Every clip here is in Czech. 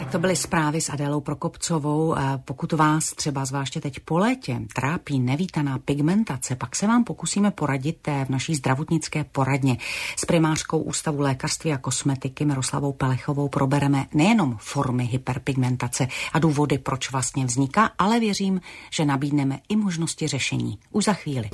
To byly zprávy s Adélou Prokopcovou. Pokud vás třeba zvláště teď po létě trápí nevítaná pigmentace, pak se vám pokusíme poradit v naší zdravotnické poradně. S primářkou Ústavu lékařství a kosmetiky Miroslavou Pelechovou probereme nejenom formy hyperpigmentace a důvody, proč vlastně vzniká, ale věřím, že nabídneme i možnosti řešení. Už za chvíli.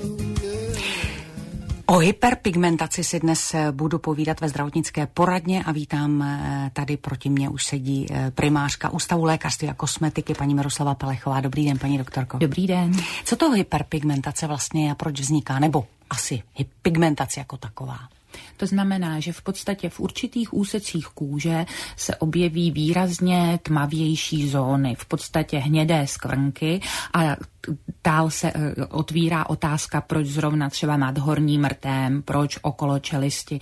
O hyperpigmentaci si dnes budu povídat ve zdravotnické poradně a vítám tady proti mně už sedí primářka Ústavu lékařství a kosmetiky paní Miroslava Pelechová. Dobrý den, paní doktorko. Dobrý den. Co to hyperpigmentace vlastně je a proč vzniká? Nebo asi pigmentace jako taková? To znamená, že v podstatě v určitých úsecích kůže se objeví výrazně tmavější zóny, v podstatě hnědé skvrnky a dál se otvírá otázka, proč zrovna třeba nad horním rtem, proč okolo čelisti.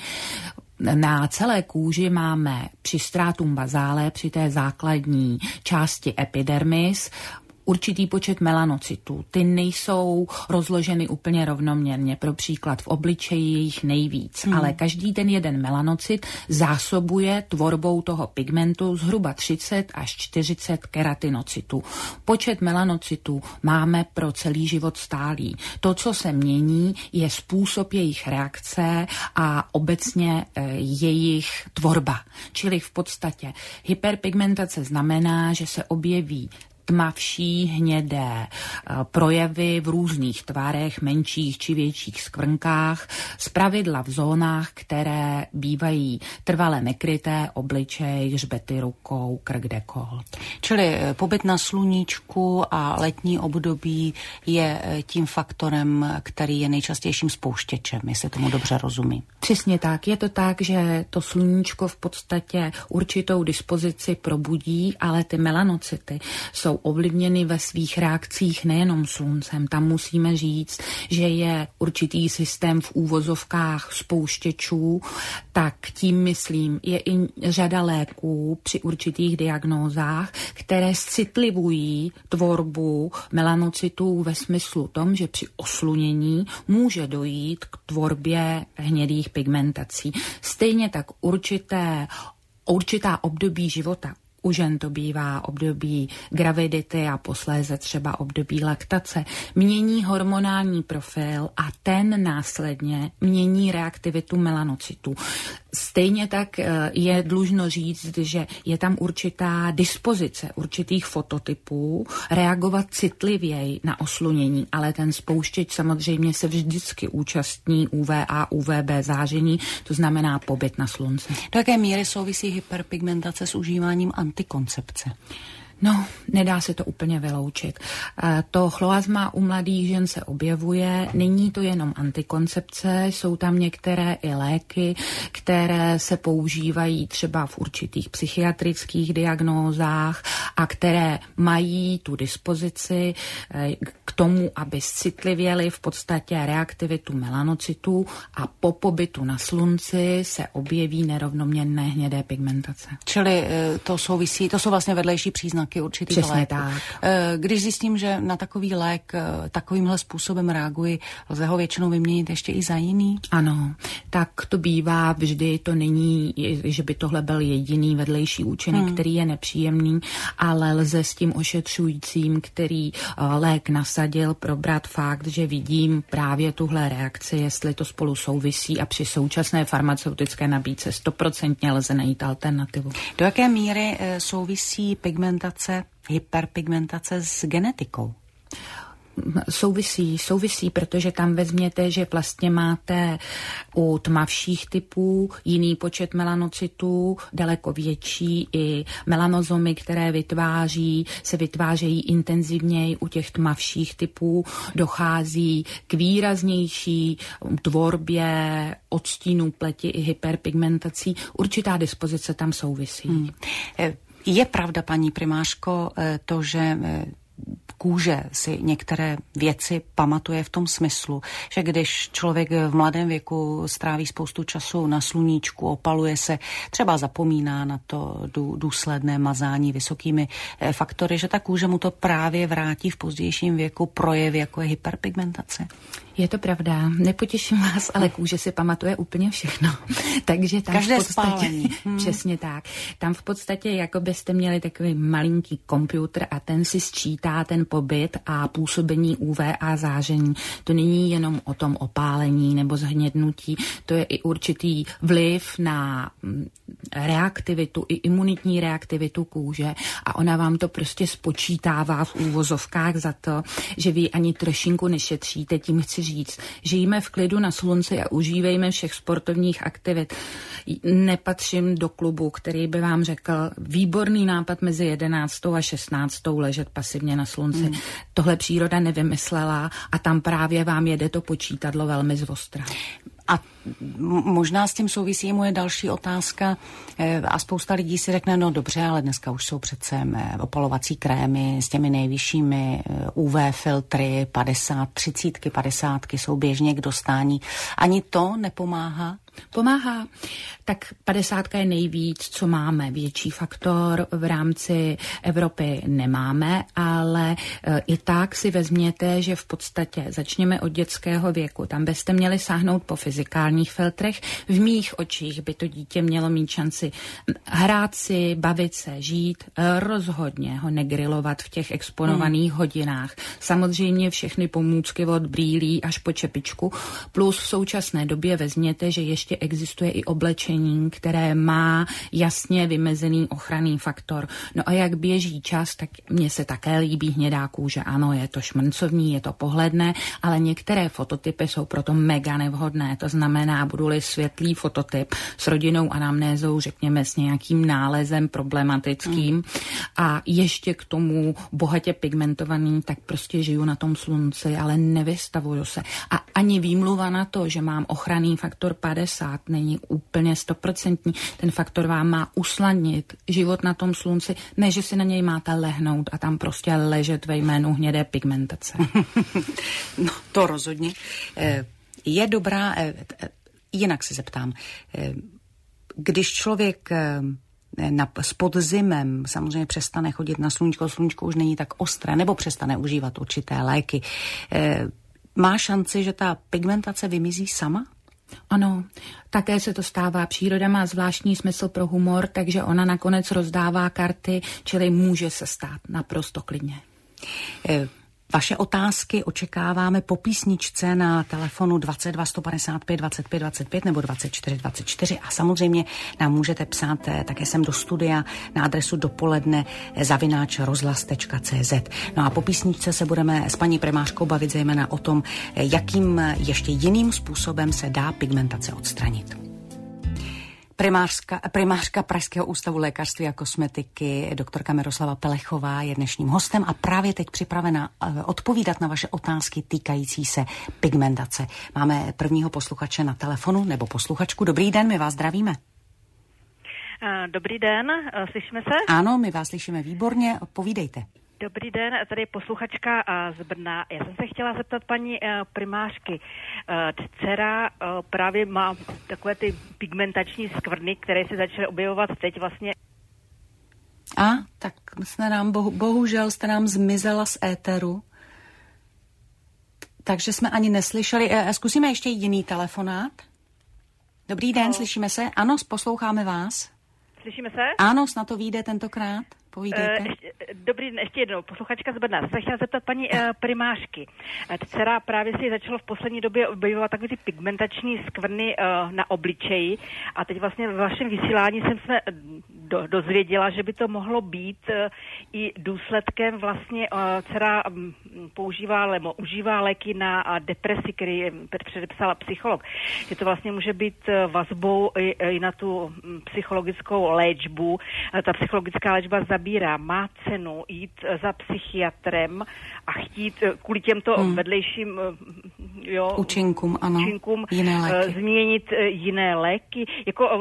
Na celé kůži máme při stratum bazále, při té základní části epidermis, určitý počet melanocytů. Ty nejsou rozloženy úplně rovnoměrně. Pro příklad v obličeji jich nejvíc. Ale každý ten jeden melanocyt zásobuje tvorbou toho pigmentu zhruba 30 až 40 keratinocytů. Počet melanocytů máme pro celý život stálý. To, co se mění, je způsob jejich reakce a obecně jejich tvorba. Čili v podstatě hyperpigmentace znamená, že se objeví tmavší, hnědé projevy v různých tvarech, menších či větších skvrnkách, zpravidla v zónách, které bývají trvale nekryté, obličej, hřbety rukou, krk, dekolt. Čili pobyt na sluníčku a letní období je tím faktorem, který je nejčastějším spouštěčem, jestli tomu dobře rozumím. Přesně tak. Je to tak, že to sluníčko v podstatě určitou dispozici probudí, ale ty melanocyty jsou ovlivněny ve svých reakcích nejenom sluncem. Tam musíme říct, že je určitý systém v úvozovkách spouštěčů, tak tím myslím, je i řada léků při určitých diagnózách, které citlivují tvorbu melanocytů ve smyslu tom, že při oslunění může dojít k tvorbě hnědých pigmentací. Stejně tak určitá období života. U žen to bývá období gravidity a posléze třeba období laktace. Mění hormonální profil a ten následně mění reaktivitu melanocytů. Stejně tak je dlužno říct, že je tam určitá dispozice určitých fototypů reagovat citlivěji na oslunění, ale ten spouštěč samozřejmě se vždycky účastní UVA, UVB záření, to znamená pobyt na slunci. Do jaké míry souvisí hyperpigmentace s užíváním antikoncepce? No, nedá se to úplně vyloučit. To chloazma u mladých žen se objevuje, není to jenom antikoncepce, jsou tam některé i léky, které se používají třeba v určitých psychiatrických diagnózách a které mají tu dispozici k tomu, aby citlivěly v podstatě reaktivitu melanocytů a po pobytu na slunci se objeví nerovnoměrné hnědé pigmentace. Čili to souvisí, to jsou vlastně vedlejší příznaky určitých léků. Když zjistím, že na takový lék takovýmhle způsobem reaguji, lze ho většinou vyměnit ještě i za jiný? Ano, tak to bývá vždy, to není, že by tohle byl jediný vedlejší účinek, který je nepříjemný, ale lze s tím ošetřujícím, který lék nasadil, probrat fakt, že vidím právě tuhle reakci, jestli to spolu souvisí a při současné farmaceutické nabídce 100% lze najít alternativu. Do jaké míry souvisí hyperpigmentace s genetikou? Souvisí, protože tam vezměte, že vlastně máte u tmavších typů jiný počet melanocytů, daleko větší, i melanozomy, které se vytvářejí intenzivněji u těch tmavších typů, dochází k výraznější tvorbě odstínů pleti i hyperpigmentací. Určitá dispozice tam souvisí. Je pravda, paní primářko, to, že kůže si některé věci pamatuje v tom smyslu, že když člověk v mladém věku stráví spoustu času na sluníčku, opaluje se, třeba zapomíná na to důsledné mazání vysokými faktory, že ta kůže mu to právě vrátí v pozdějším věku projevy, jako je hyperpigmentace. Je to pravda, nepotěším vás, ale kůže si pamatuje úplně všechno. Takže tam každé v podstatě, spálení. Přesně tak. Tam v podstatě jako byste měli takový malinký počítač a ten si sčítá ten pobyt a působení UV a záření. To není jenom o tom opálení nebo zhnědnutí, to je i určitý vliv na reaktivitu, i imunitní reaktivitu kůže a ona vám to prostě spočítává v úvozovkách za to, že vy ani trošinku nešetříte. Tím chci říct, žijeme v klidu na slunci a užívejme všech sportovních aktivit. Nepatřím do klubu, který by vám řekl výborný nápad mezi 11. a 16. ležet pasivně na slunci. Tohle příroda nevymyslela a tam právě vám jede to počítadlo velmi zvostra. A možná s tím souvisí moje další otázka a spousta lidí si řekne, no dobře, ale dneska už jsou přece opalovací krémy s těmi nejvyššími UV filtry, 50, 30, 50 jsou běžně k dostání. Ani to nepomáhá? Pomáhá. Tak 50 je nejvíc, co máme. Větší faktor v rámci Evropy nemáme, ale i tak si vezměte, že v podstatě začněme od dětského věku. Tam byste měli sáhnout po fyzikálních filtrech. V mých očích by to dítě mělo mít šanci hrát si, bavit se, žít, rozhodně ho negrilovat v těch exponovaných hodinách. Samozřejmě všechny pomůcky od brýlí až po čepičku. Plus v současné době vezměte, že ještě existuje i oblečení, které má jasně vymezený ochranný faktor. No a jak běží čas, tak mně se také líbí hnědá kůže. Ano, je to šmrncovní, je to pohledné, ale některé fototypy jsou proto mega nevhodné. To znamená, budu-li světlý fototyp s rodinnou anamnézou, řekněme s nějakým nálezem problematickým a ještě k tomu bohatě pigmentovaný, tak prostě žiju na tom slunci, ale nevystavuju se. A ani výmluva na to, že mám ochranný faktor 50, není úplně 100%. Ten faktor vám má usnadnit život na tom slunci, ne, že si na něj máte lehnout a tam prostě ležet ve jménu hnědé pigmentace. No, to rozhodně. Je dobrá, jinak se zeptám, když člověk s podzimem samozřejmě přestane chodit na sluníčko už není tak ostré, nebo přestane užívat určité léky, má šanci, že ta pigmentace vymizí sama? Ano, také se to stává. Příroda má zvláštní smysl pro humor, takže ona nakonec rozdává karty, čili může se stát naprosto klidně. Vaše otázky očekáváme po písničce na telefonu 22 155 25 25 nebo 24 24 a samozřejmě nám můžete psát také sem do studia na adresu dopoledne@rozhlas.cz. No a po písničce se budeme s paní primářkou bavit zejména o tom, jakým ještě jiným způsobem se dá pigmentace odstranit. Primářka Pražského ústavu lékařství a kosmetiky, doktorka Miroslava Pelechová je dnešním hostem a právě teď připravena odpovídat na vaše otázky týkající se pigmentace. Máme prvního posluchače na telefonu nebo posluchačku. Dobrý den, my vás zdravíme. Dobrý den, slyšíme se? Ano, my vás slyšíme výborně, odpovídejte. Dobrý den, tady je posluchačka z Brna. Já jsem se chtěla zeptat paní primářky. Dcera právě má takové ty pigmentační skvrny, které se začaly objevovat teď vlastně. Tak jste nám, bohužel jste nám zmizela z éteru, takže jsme ani neslyšeli. Zkusíme ještě jiný telefonát. Dobrý den, slyšíme se? Ano, posloucháme vás. Slyšíme se? Ano, snad to vyjde tentokrát. Povídejte. Dobrý den, ještě jednou, posluchačka z Brna. Jsem se chtěla zeptat paní primářky. Dcera právě si začala v poslední době objevovat takové ty pigmentační skvrny na obličeji a teď vlastně v vašem vysílání jsem se dozvěděla, že by to mohlo být i důsledkem vlastně dcera užívá léky na depresi, který předepsala psycholog. Že to vlastně může být vazbou i na tu psychologickou léčbu. Ta psychologická léčba má cenu jít za psychiatrem a chtít kvůli těmto vedlejším účinkům, jiné léky. Změnit jiné léky. Jako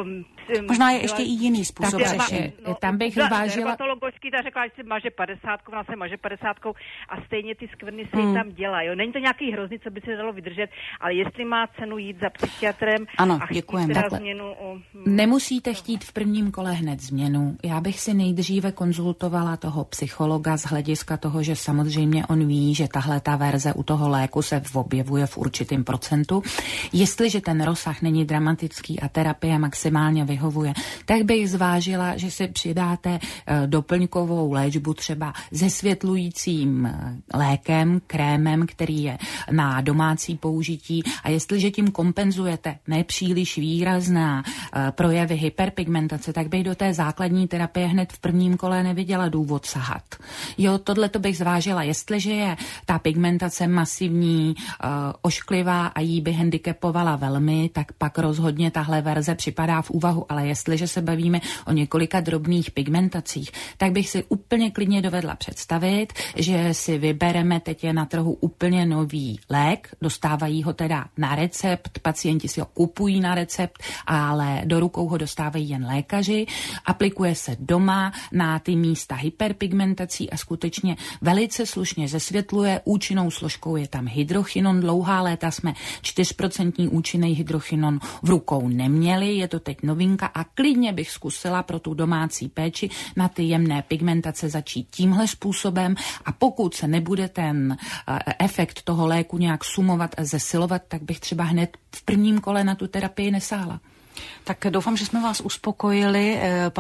Možná je ještě i jiný způsob řešení. Tam bych zvážila... Dermatologicky ta řekla, že si maže 50, ona se maže 50 a stejně ty skvrny se jí tam dělají. Jo. Není to nějaký hrozný, co by se dalo vydržet, ale jestli má cenu jít za psychiatrem a chtít teda změnu... Nemusíte chtít v prvním kole hned změnu. Já bych si nejdříve konzultovala toho psychologa z hlediska toho, že samozřejmě on ví, že tahle ta verze u toho léku se objevuje v určitém procentu. Jestliže ten rozsah není dramatický a terapie maximálně vyhovuje, tak bych zvážila, že si přidáte doplňkovou léčbu třeba zesvětlujícím lékem, krémem, který je na domácí použití, a jestliže tím kompenzujete nepříliš výrazná projevy hyperpigmentace, tak bych do té základní terapie hned v prvním kole neviděla důvod sahat. Jo, tohleto bych zvážila. Jestliže je ta pigmentace masivní, ošklivá a jí by handicapovala velmi, tak pak rozhodně tahle verze připadá v úvahu, ale jestliže se bavíme o několika drobných pigmentacích, tak bych si úplně klidně dovedla představit, že si vybereme, teď je na trhu úplně nový lék, dostávají ho teda na recept, pacienti si ho kupují na recept, ale do rukou ho dostávají jen lékaři, aplikuje se doma na ty místa hyperpigmentací a skutečně velice slušně zesvětluje. Účinnou složkou je tam hydrochinon, dlouhá léta jsme 4% účinný hydrochinon v rukou neměli, je to teď novinka a klidně bych zkusila pro tu domácí péči na ty jemné pigmentace začít tímhle způsobem, a pokud se nebude ten efekt toho léku nějak sumovat a zesilovat, tak bych třeba hned v prvním kole na tu terapii nesáhla. Tak doufám, že jsme vás uspokojili.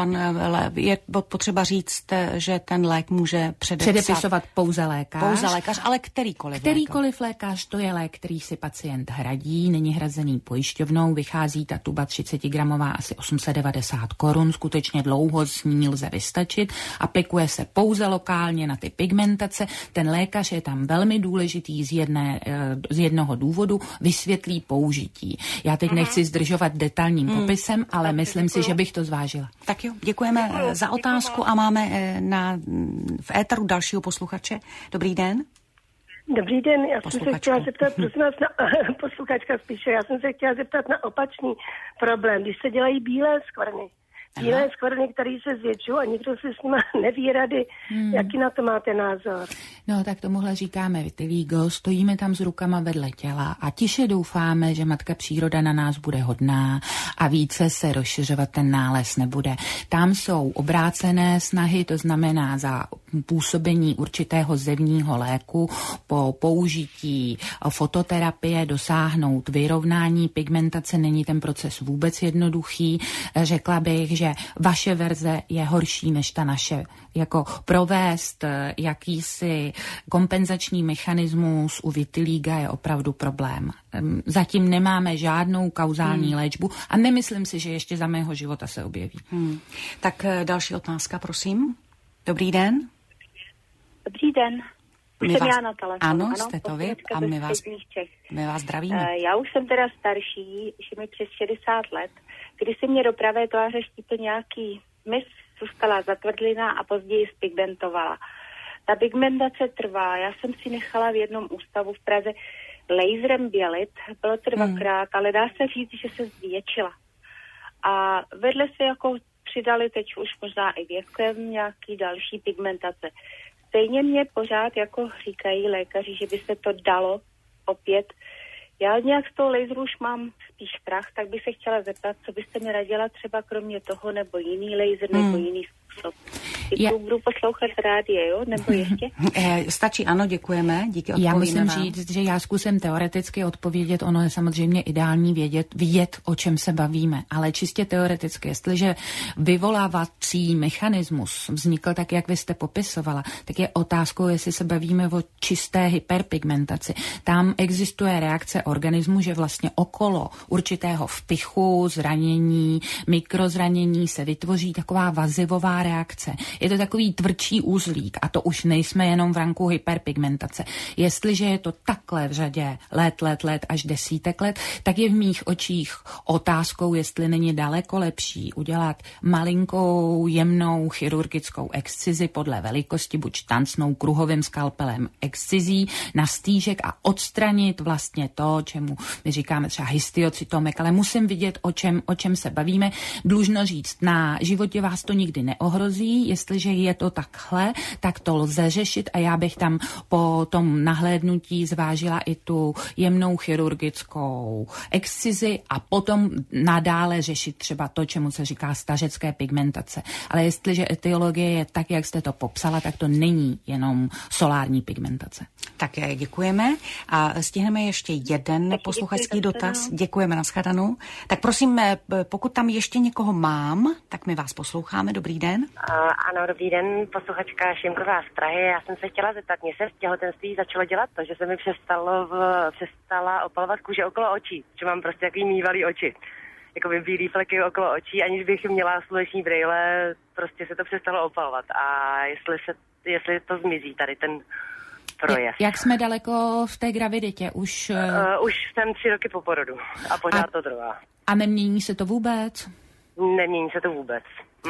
Je potřeba říct, že ten lék může předepisovat pouze lékař. Pouze lékař, ale kterýkoliv lékař, to je lék, který si pacient hradí, není hrazený pojišťovnou, vychází ta tuba 30gramová asi 890 korun, skutečně dlouho s ní lze vystačit, aplikuje se pouze lokálně na ty pigmentace. Ten lékař je tam velmi důležitý z jednoho důvodu, vysvětlí použití. Já teď nechci zdržovat detailní popisem, ale myslím si, že bych to zvážila. Tak jo, děkujeme za otázku a máme v éteru dalšího posluchače. Dobrý den. Dobrý den, já jsem se chtěla zeptat, prosím vás, posluchačka spíše, já jsem se chtěla zeptat na opačný problém, když se dělají bílé skvrny. Bílé skvrny, které se zvětšují a nikdo se s nimi neví rady. Jaký na to máte názor? No, tak tomuhle říkáme vitiligo, stojíme tam s rukama vedle těla a tiše doufáme, že matka příroda na nás bude hodná a více se rozšiřovat ten nález nebude. Tam jsou obrácené snahy, to znamená za působení určitého zevního léku po použití fototerapie dosáhnout vyrovnání pigmentace. Není ten proces vůbec jednoduchý. Řekla bych, že vaše verze je horší než ta naše. Jako provést jakýsi kompenzační mechanismus u vitiliga je opravdu problém. Zatím nemáme žádnou kauzální léčbu a nemyslím si, že ještě za mého života se objeví. Tak další otázka, prosím. Dobrý den. Dobrý den. Už jsem já na telefonu. Ano, jste to vy a my vás zdravíme. Já už jsem teda starší, už je mi přes 60 let. Když si mě do pravé tváře štípl nějaký mis, zůstala zatvrdlina a později spigmentovala. Ta pigmentace trvá. Já jsem si nechala v jednom ústavu v Praze laserem bělit. Bylo to 2krát, ale dá se říct, že se zvětšila. A vedle se jako přidali teď už možná i věkem nějaký další pigmentace. Stejně mě pořád jako říkají lékaři, že by se to dalo opět. Já nějak z toho laseru už mám spíš strach, tak bych se chtěla zeptat, co byste mi radila třeba kromě toho, nebo jiný laser, nebo jiný způsob. Budu poslouchat rádie, jo? Nebo ještě? Stačí, ano, děkujeme. Díky, odpovíme. Já musím říct, že já zkusím teoreticky odpovědět. Ono je samozřejmě ideální vidět, o čem se bavíme, ale čistě teoreticky. Jestliže vyvolávací mechanismus vznikl tak, jak vy jste popisovala, tak je otázkou, jestli se bavíme o čisté hyperpigmentaci. Tam existuje reakce organismu, že vlastně okolo určitého vpichu, zranění, mikrozranění se vytvoří taková vazivová reakce. Je to takový tvrdší uzlík a to už nejsme jenom v ranku hyperpigmentace. Jestliže je to takhle v řadě let až desítek let, tak je v mých očích otázkou, jestli není daleko lepší udělat malinkou jemnou chirurgickou excizi podle velikosti, buď tancnou kruhovým skalpelem excizí na stýžek a odstranit vlastně to, čemu my říkáme třeba histiocytomek, ale musím vidět, o čem se bavíme. Dlužno říct, na životě vás to nikdy neohrozí, jestliže je to takhle, tak to lze řešit a já bych tam po tom nahlédnutí zvážila i tu jemnou chirurgickou excizi a potom nadále řešit třeba to, čemu se říká stařecké pigmentace. Ale jestliže etiologie je tak, jak jste to popsala, tak to není jenom solární pigmentace. Tak děkujeme a stihneme ještě jeden posluchačský dotaz. Děkujeme, nashledanou. Tak prosím, pokud tam ještě někoho mám, tak my vás posloucháme. Dobrý den. Ano, dobrý den, posluchačka Šimková z Prahy. Já jsem se chtěla zeptat, mě se v těhotenství začalo dělat to, že se mi přestala opalovat kůže okolo očí, že mám prostě takový mývalý oči. Jakoby bílý fleky okolo očí, aniž bych měla sluneční brýle, prostě se to přestalo opalovat. A jestli to zmizí, tady ten projev. Jak jsme daleko v té graviditě? Už jsem 3 roky po porodu a pořád to trvá. A nemění se to vůbec? Nemění se to vůbec.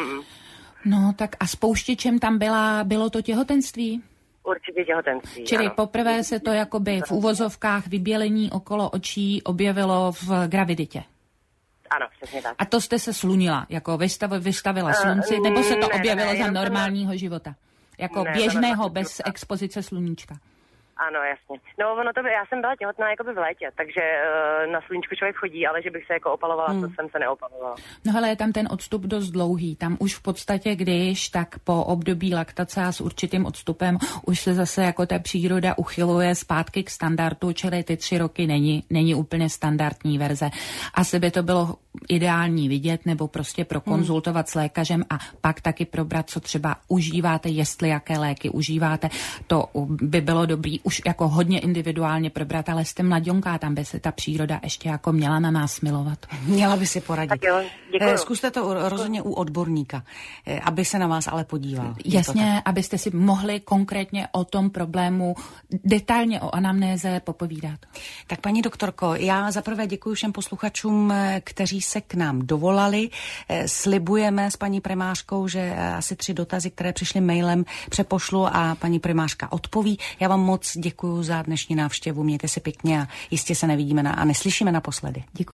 No tak a spouštěčem tam bylo to těhotenství? Určitě těhotenství. Čili ano. Poprvé se to jakoby v uvozovkách vybělení okolo očí objevilo v graviditě. Ano, přesně tak. A to jste se slunila, jako vystavila slunci, nebo se to objevilo za normálního života? Jako běžného, bez expozice sluníčka? Ano, jasně. No, já jsem byla těhotná jakoby v létě, takže na sluníčku člověk chodí, ale že bych se jako opalovala, to jsem se neopalovala. No hele, je tam ten odstup dost dlouhý. Tam už v podstatě, když tak po období laktace a s určitým odstupem už se zase jako ta příroda uchyluje zpátky k standardu, čili ty 3 roky není úplně standardní verze. Asi by to bylo ideální vidět nebo prostě prokonzultovat s lékařem a pak taky probrat, co třeba užíváte, jestli jaké léky užíváte. To by bylo dobrý už jako hodně individuálně probrat, ale jste mladionká, tam by se ta příroda ještě jako měla na nás milovat. Měla by si poradit. Tak jo, děkuju. Zkuste to rozhodně u odborníka, aby se na vás ale podíval. Jasně, abyste si mohli konkrétně o tom problému detailně o anamnéze popovídat. Tak paní doktorko, já zaprvé děkuji všem posluchačům, kteří se k nám dovolali. Slibujeme s paní primářkou, že asi 3 dotazy, které přišly mailem, přepošlu a paní primářka odpoví. Já vám moc děkuji za dnešní návštěvu, mějte se pěkně a jistě se nevidíme a neslyšíme naposledy. Děkuji.